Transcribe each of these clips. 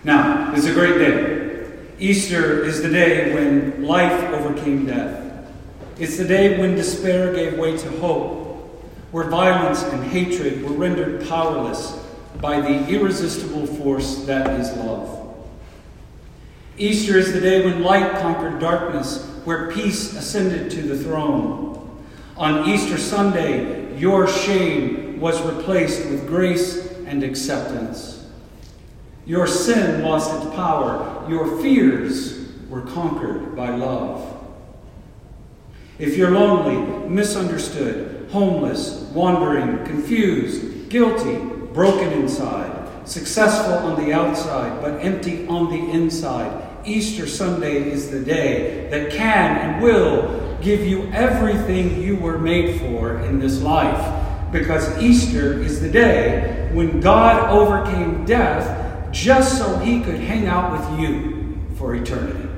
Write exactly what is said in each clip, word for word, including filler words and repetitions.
Now, it's a great day. Easter is the day when life overcame death. It's the day when despair gave way to hope, where violence and hatred were rendered powerless by the irresistible force that is love. Easter is the day when light conquered darkness, where peace ascended to the throne. On Easter Sunday, your shame was replaced with grace and acceptance. Your sin lost its power. Your fears were conquered by love. If you're lonely, misunderstood, homeless, wandering, confused, guilty, broken inside, successful on the outside, but empty on the inside, Easter Sunday is the day that can and will give you everything you were made for in this life. Because Easter is the day when God overcame death just so he could hang out with you for eternity.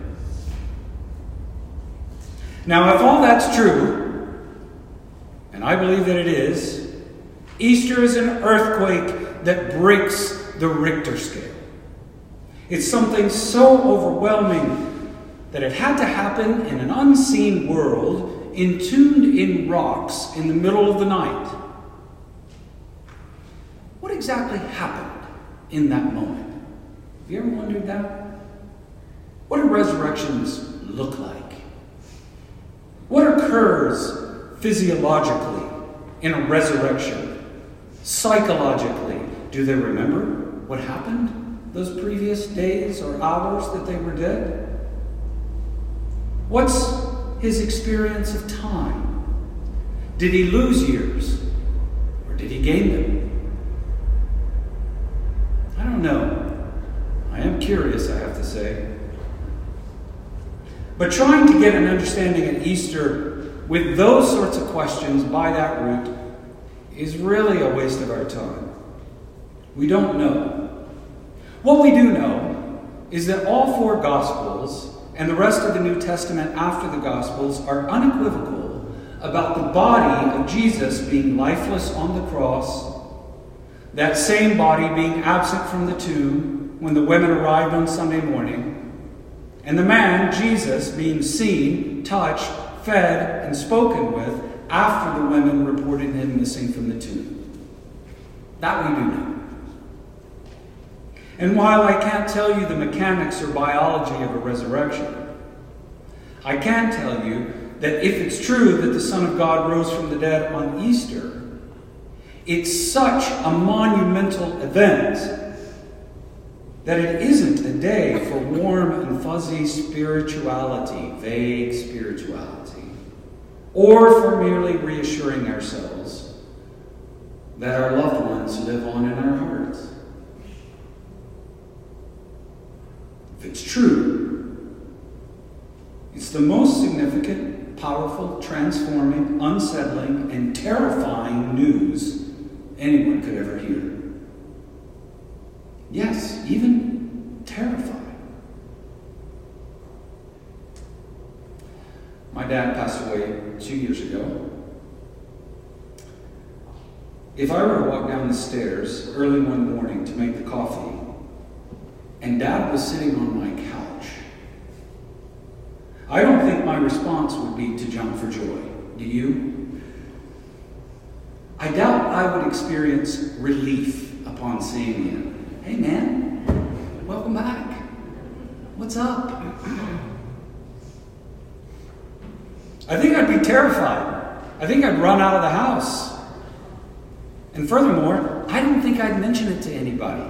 Now, if all that's true, and I believe that it is, Easter is an earthquake that breaks the Richter scale. It's something so overwhelming that it had to happen in an unseen world, entombed in rocks in the middle of the night. What exactly happened in that moment? Have you ever wondered that? What do resurrections look like? What occurs physiologically in a resurrection? Psychologically, do they remember what happened those previous days or hours that they were dead? What's his experience of time? Did he lose years or did he gain them? I don't know. I am curious, I have to say. But trying to get an understanding at Easter with those sorts of questions by that route is really a waste of our time. We don't know. What we do know is that all four Gospels and the rest of the New Testament after the Gospels are unequivocal about the body of Jesus being lifeless on the cross, that same body being absent from the tomb when the women arrived on Sunday morning, and the man, Jesus, being seen, touched, fed, and spoken with after the women reported him missing from the tomb. That we do know. And while I can't tell you the mechanics or biology of a resurrection, I can tell you that if it's true that the Son of God rose from the dead on Easter, it's such a monumental event that it isn't a day for warm and fuzzy spirituality, vague spirituality, or for merely reassuring ourselves that our loved ones live on in our hearts. If it's true, it's the most significant, powerful, transforming, unsettling, and terrifying news anyone could ever hear. Yes, even terrifying. My dad passed away two years ago. If I were to walk down the stairs early one morning to make the coffee, and Dad was sitting on my couch, I don't think my response would be to jump for joy. Do you? I doubt I would experience relief upon seeing him. Hey man, welcome back. What's up? I think I'd be terrified. I think I'd run out of the house. And furthermore, I don't think I'd mention it to anybody.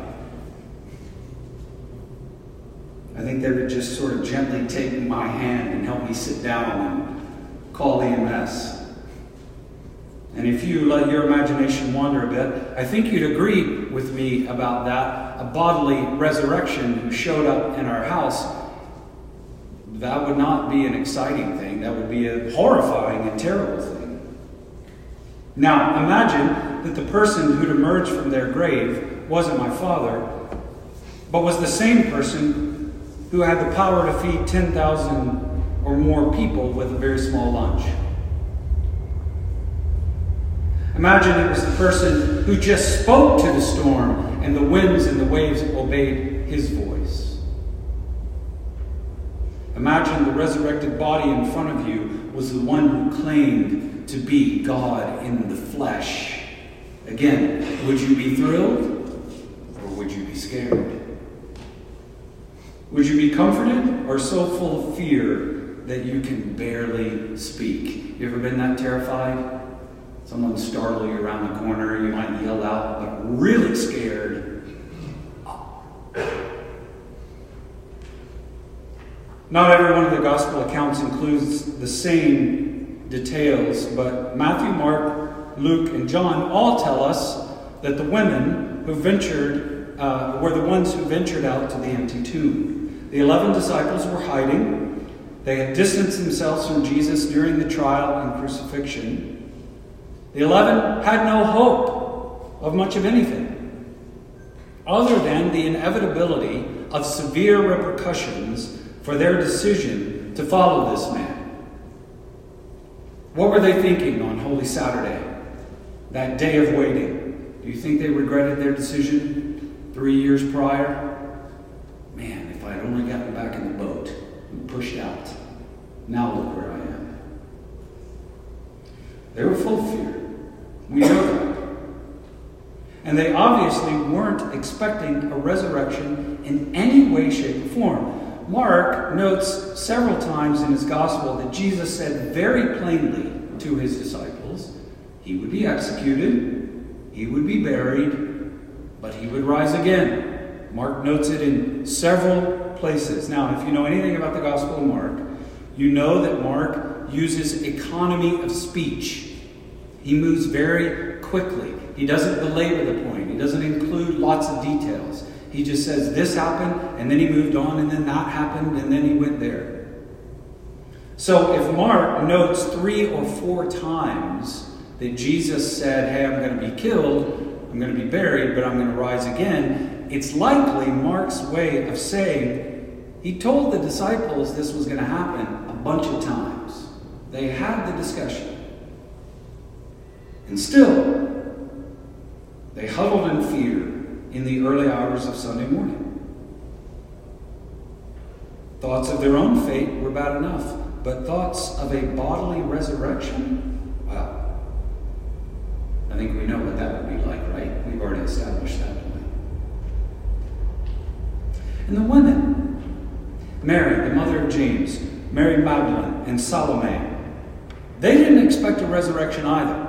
I think they would just sort of gently take my hand and help me sit down and call E M S. And if you let your imagination wander a bit, I think you'd agree with me about that. A bodily resurrection who showed up in our house, that would not be an exciting thing. That would be a horrifying and terrible thing. Now, imagine that the person who'd emerged from their grave wasn't my father, but was the same person who had the power to feed ten thousand or more people with a very small lunch. Imagine it was the person who just spoke to the storm and the winds and the waves obeyed his voice. Imagine the resurrected body in front of you was the one who claimed to be God in the flesh. Again, would you be thrilled or would you be scared? Would you be comforted or so full of fear that you can barely speak? You ever been that terrified? Someone startle you around the corner, you might yell out, but really scared. Not every one of the gospel accounts includes the same details, but Matthew, Mark, Luke, and John all tell us that the women who ventured uh, were the ones who ventured out to the empty tomb. The eleven disciples were hiding. They had distanced themselves from Jesus during the trial and crucifixion. The eleven had no hope of much of anything, other than the inevitability of severe repercussions for their decision to follow this man. What were they thinking on Holy Saturday, that day of waiting? Do you think they regretted their decision three years prior? Man, if I had only gotten back in the boat and pushed out. Now look where I am. They were full of fear. We know that. And they obviously weren't expecting a resurrection in any way, shape, or form. Mark notes several times in his gospel that Jesus said very plainly to his disciples, he would be executed, he would be buried, but he would rise again. Mark notes it in several places. Now, if you know anything about the Gospel of Mark, you know that Mark uses economy of speech. He moves very quickly. He doesn't belabor the point. He doesn't include lots of details. He just says this happened, and then he moved on, and then that happened, and then he went there. So if Mark notes three or four times that Jesus said, hey, I'm going to be killed, I'm going to be buried, but I'm going to rise again, it's likely Mark's way of saying he told the disciples this was going to happen a bunch of times. They had the discussion. And still, they huddled in fear in the early hours of Sunday morning. Thoughts of their own fate were bad enough, but thoughts of a bodily resurrection? Well, I think we know what that would be like, right? We've already established that point. And the women, Mary, the mother of James, Mary Magdalene, and Salome, they didn't expect a resurrection either.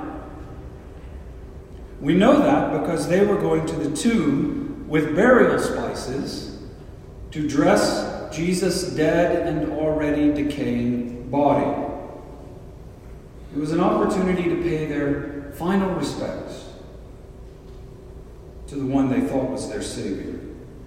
We know that because they were going to the tomb with burial spices to dress Jesus' dead and already decaying body. It was an opportunity to pay their final respects to the one they thought was their Savior.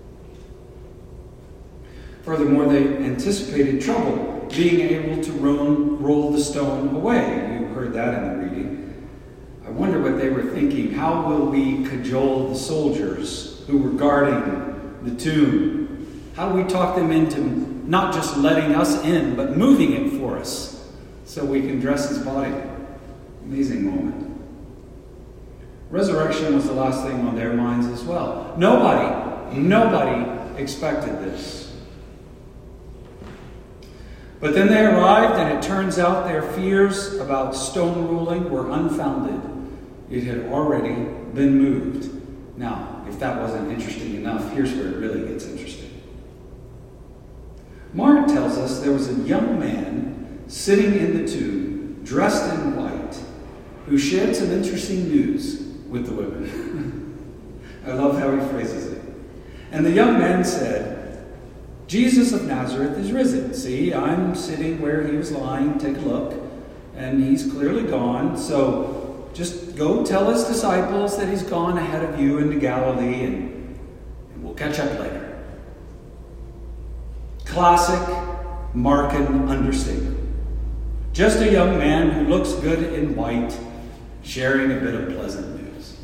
Furthermore, they anticipated trouble, being able to roll, roll the stone away. You heard that in the reading. I wonder what they were thinking. How will we cajole the soldiers who were guarding the tomb? How do we talk them into not just letting us in, but moving it for us so we can dress his body? Amazing moment. Resurrection was the last thing on their minds as well. Nobody, nobody expected this. But then they arrived, and it turns out their fears about stone rolling were unfounded. It had already been moved. Now, if that wasn't interesting enough, here's where it really gets interesting. Mark tells us there was a young man sitting in the tomb, dressed in white, who shared some interesting news with the women. I love how he phrases it. And the young man said, Jesus of Nazareth is risen. See, I'm sitting where he was lying. Take a look. And he's clearly gone. So just go tell his disciples that he's gone ahead of you into Galilee, and, and we'll catch up later. Classic Markan understatement. Just a young man who looks good in white, sharing a bit of pleasant news.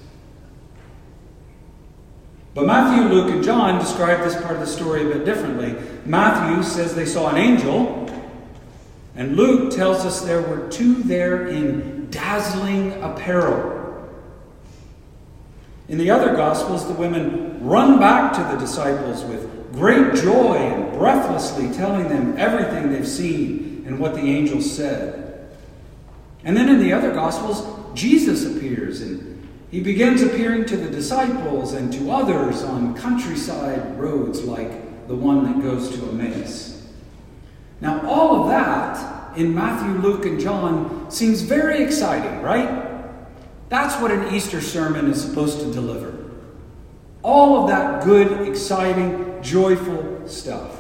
But Matthew, Luke, and John describe this part of the story a bit differently. Matthew says they saw an angel, and Luke tells us there were two there in dazzling apparel. In the other Gospels, the women run back to the disciples with great joy and breathlessly telling them everything they've seen and what the angels said. And then in the other Gospels, Jesus appears, and he begins appearing to the disciples and to others on countryside roads like the one that goes to Emmaus. Now, all of that in Matthew, Luke, and John seems very exciting, right? That's what an Easter sermon is supposed to deliver. All of that good, exciting, joyful stuff.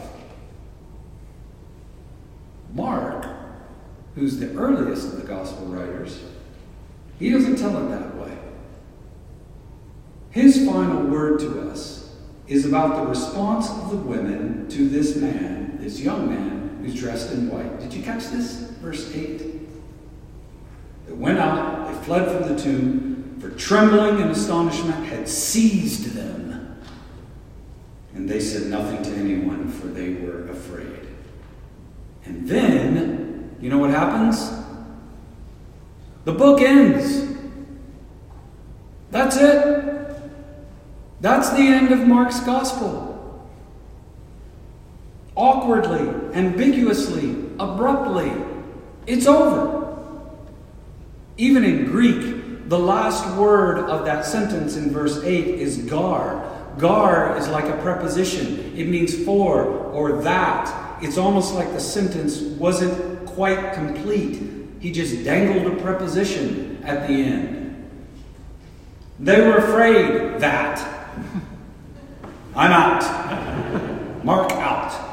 Mark, who's the earliest of the gospel writers, he doesn't tell it that way. His final word to us is about the response of the women to this man, this young man, who's dressed in white. Did you catch this? Verse eight. They went out, they fled from the tomb, for trembling and astonishment had seized them. And they said nothing to anyone, for they were afraid. And then, you know what happens? The book ends. That's it. That's the end of Mark's gospel. Awkwardly, ambiguously, abruptly, it's over. Even in Greek, the last word of that sentence in verse eight is gar. Gar is like a preposition. It means for or that. It's almost like the sentence wasn't quite complete. He just dangled a preposition at the end. They were afraid that. I'm out. Mark out.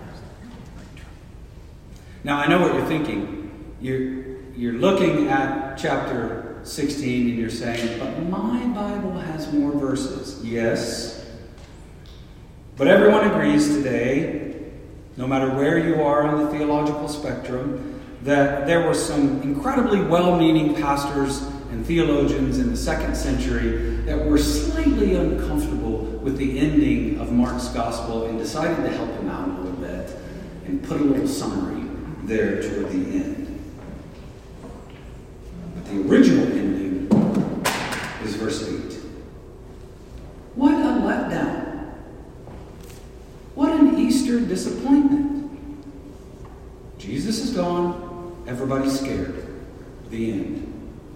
Now, I know what you're thinking. You're, you're looking at chapter sixteen and you're saying, but my Bible has more verses. Yes. But everyone agrees today, no matter where you are on the theological spectrum, that there were some incredibly well-meaning pastors and theologians in the second century that were slightly uncomfortable with the ending of Mark's gospel and decided to help him out a little bit and put a little summary there toward the end. But the original ending is verse eight. What a letdown. What an Easter disappointment. Jesus is gone. Everybody's scared. The end.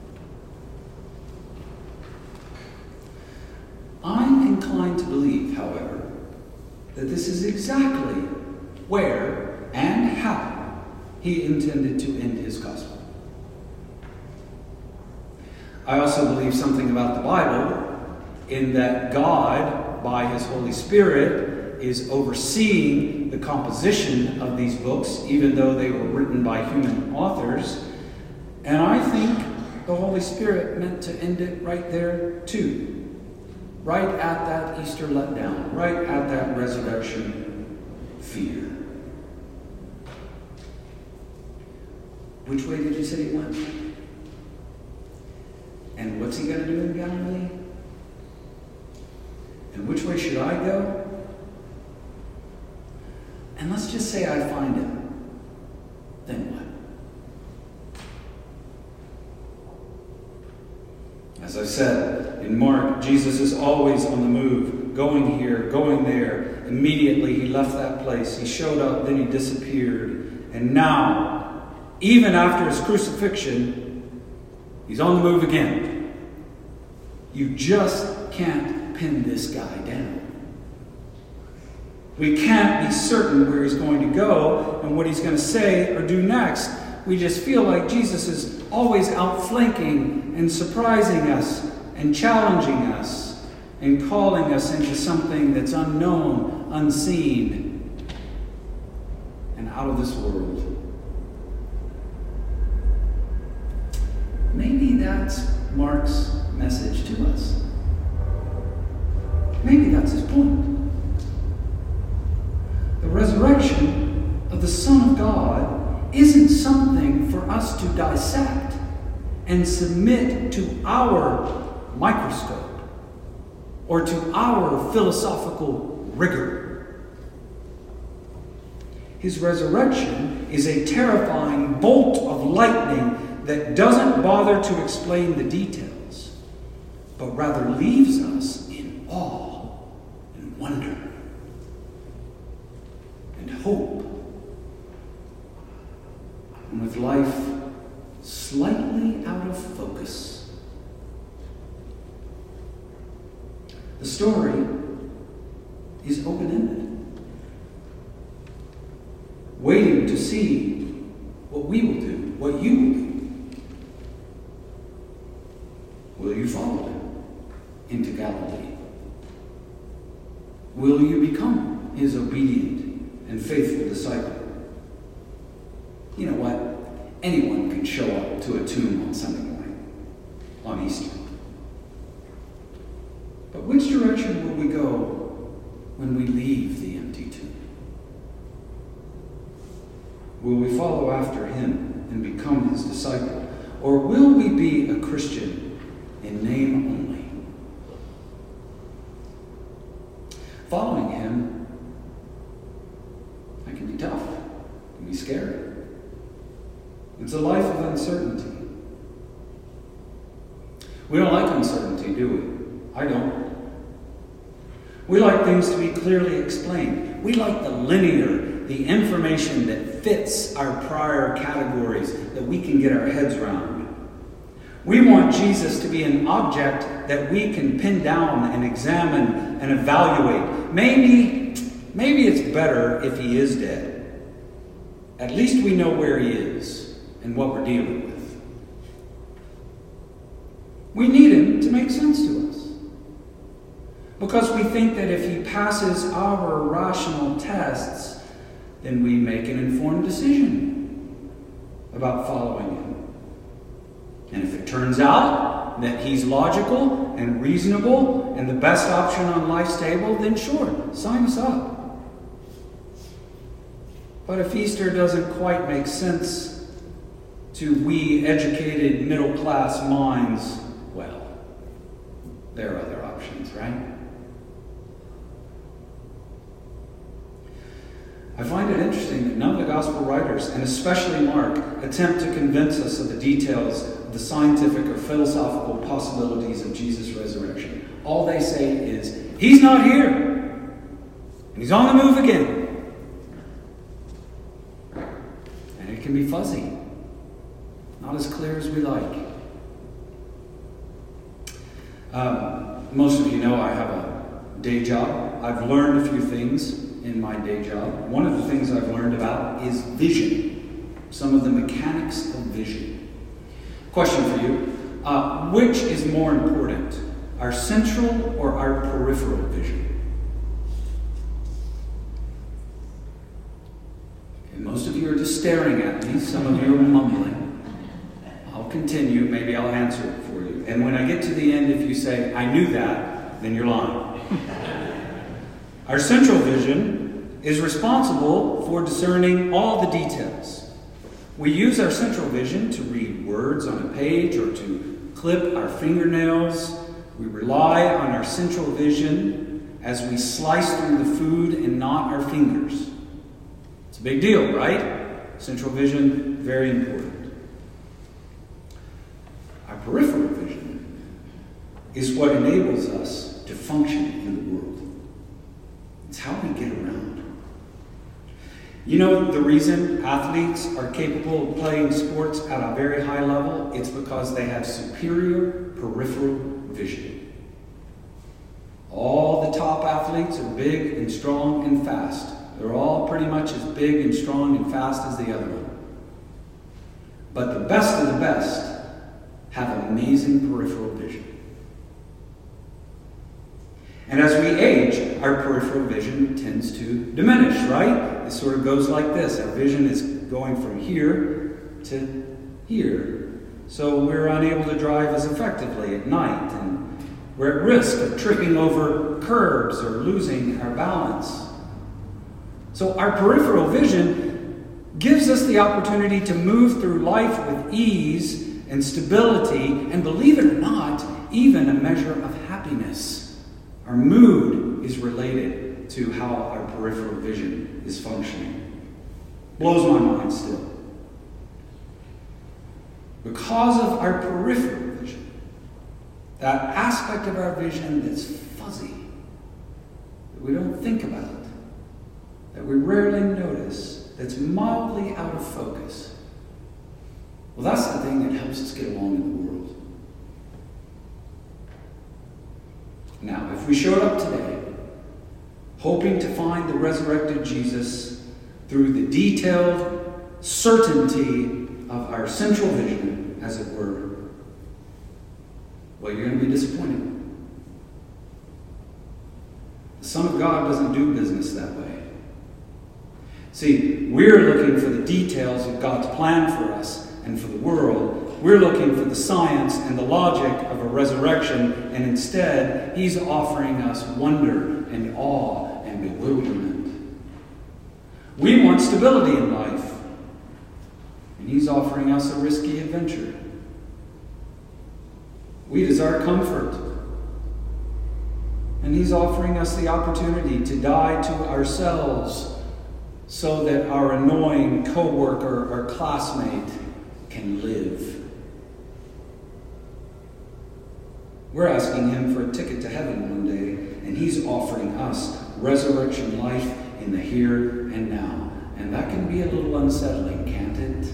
I'm inclined to believe, however, that this is exactly where and how he intended to end his gospel. I also believe something about the Bible in that God, by his Holy Spirit, is overseeing the composition of these books, even though they were written by human authors. And I think the Holy Spirit meant to end it right there too. Right at that Easter letdown, right at that resurrection fear. Which way did you say he went? And what's he going to do in Galilee? And which way should I go? And let's just say I find him. Then what? As I've said, in Mark, Jesus is always on the move, going here, going there. Immediately he left that place. He showed up, then he disappeared. And now, even after his crucifixion, he's on the move again. You just can't pin this guy down. We can't be certain where he's going to go and what he's going to say or do next. We just feel like Jesus is always outflanking and surprising us and challenging us and calling us into something that's unknown, unseen, and out of this world. Maybe that's Mark's message to us. Maybe that's his point. The resurrection of the Son of God isn't something for us to dissect and submit to our microscope or to our philosophical rigor. His resurrection is a terrifying bolt of lightning that doesn't bother to explain the details. but rather leaves us in awe and wonder and hope, and with life slightly out of focus. The story is open-ended, waiting to see what we will do, what you will do. Will you follow him into Galilee? Will you become his obedient and faithful disciple? You know what? Anyone can show up to a tomb on Sunday morning, on Easter. But which direction will we go when we leave the empty tomb? Will we follow after him and become his disciple? Or will we be a Christian in name only? Following him, that can be tough. It can be scary. It's a life of uncertainty. We don't like uncertainty, do we? I don't. We like things to be clearly explained. We like the linear, the information that fits our prior categories that we can get our heads around. We want Jesus to be an object that we can pin down and examine and evaluate. Maybe, maybe it's better if he is dead. At least we know where he is and what we're dealing with. We need him to make sense to us, because we think that if he passes our rational tests, then we make an informed decision about following him. And if it turns out that he's logical and reasonable and the best option on life's table, then sure, sign us up. But if Easter doesn't quite make sense to we educated middle-class minds, well, there are other options, right? I find it interesting that none of the gospel writers, and especially Mark, attempt to convince us of the details of the scientific or philosophical possibilities of Jesus' resurrection. All they say is, he's not here, and he's on the move again. And it can be fuzzy, not as clear as we like. Um, most of you know I have a day job. I've learned a few things in my day job. One of the things I've learned about is vision. Some of the mechanics of vision. Question for you. Uh, which is more important? Our central or our peripheral vision? Okay, most of you are just staring at me. Some of you are mumbling. I'll continue. Maybe I'll answer it for you. And when I get to the end, if you say, I knew that, then you're lying. Our central vision is responsible for discerning all the details. We use our central vision to read words on a page or to clip our fingernails. We rely on our central vision as we slice through the food and knot our fingers. It's a big deal, right? Central vision, very important. Our peripheral vision is what enables us to function in the world. It's how we get around. You know the reason athletes are capable of playing sports at a very high level? It's because they have superior peripheral vision. All the top athletes are big and strong and fast. They're all pretty much as big and strong and fast as the other one. But the best of the best have amazing peripheral vision. And as we age, our peripheral vision tends to diminish, right? It sort of goes like this. Our vision is going from here to here. So we're unable to drive as effectively at night, and we're at risk of tripping over curbs or losing our balance. So our peripheral vision gives us the opportunity to move through life with ease and stability, and believe it or not, even a measure of happiness. Our mood is related to how our peripheral vision is functioning. Blows my mind still. Because of our peripheral vision, That aspect of our vision that's fuzzy, that we don't think about, that we rarely notice, that's mildly out of focus. Well, that's the thing that helps us get along in the world. Now, if we showed up today hoping to find the resurrected Jesus through the detailed certainty of our central vision, as it were, well, you're going to be disappointed. The Son of God doesn't do business that way. See, we're looking for the details of God's plan for us and for the world. We're looking for the science and the logic of a resurrection, and instead, He's offering us wonder and awe and bewilderment. We want stability in life, and He's offering us a risky adventure. We desire comfort, and He's offering us the opportunity to die to ourselves so that our annoying coworker or classmate can live. We're asking Him for a ticket to heaven one day, and He's offering us resurrection life in the here and now. And that can be a little unsettling, can't it?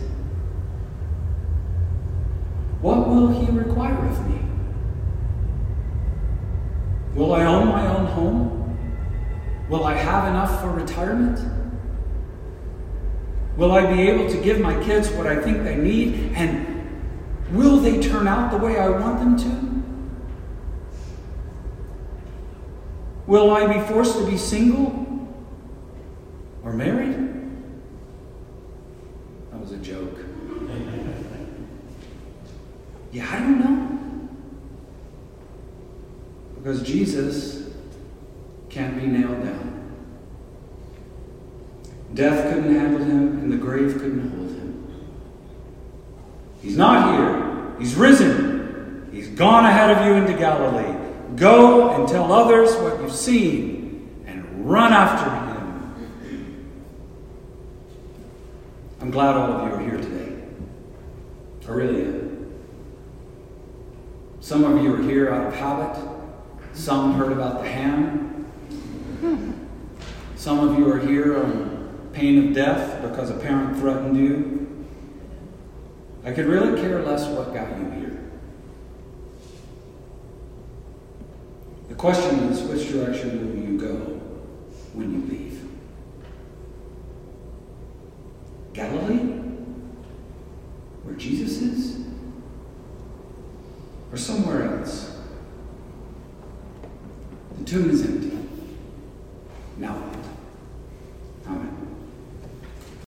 What will He require of me? Will I own my own home? Will I have enough for retirement? Will I be able to give my kids what I think they need? And will they turn out the way I want them to? Will I be forced to be single or married? That was a joke. Yeah, I don't know. Because Jesus can't be nailed down. Death couldn't handle Him, and the grave couldn't hold Him. He's not here. He's risen. He's gone ahead of you into Galilee. Go and tell others what you've seen, and run after Him. I'm glad all of you are here today. I really am. Some of you are here out of habit. Some heard about the ham. Some of you are here on pain of death because a parent threatened you. I could really care less what got you here. The question is, which direction will you go when you leave? Galilee? Where Jesus is? Or somewhere else? The tomb is empty.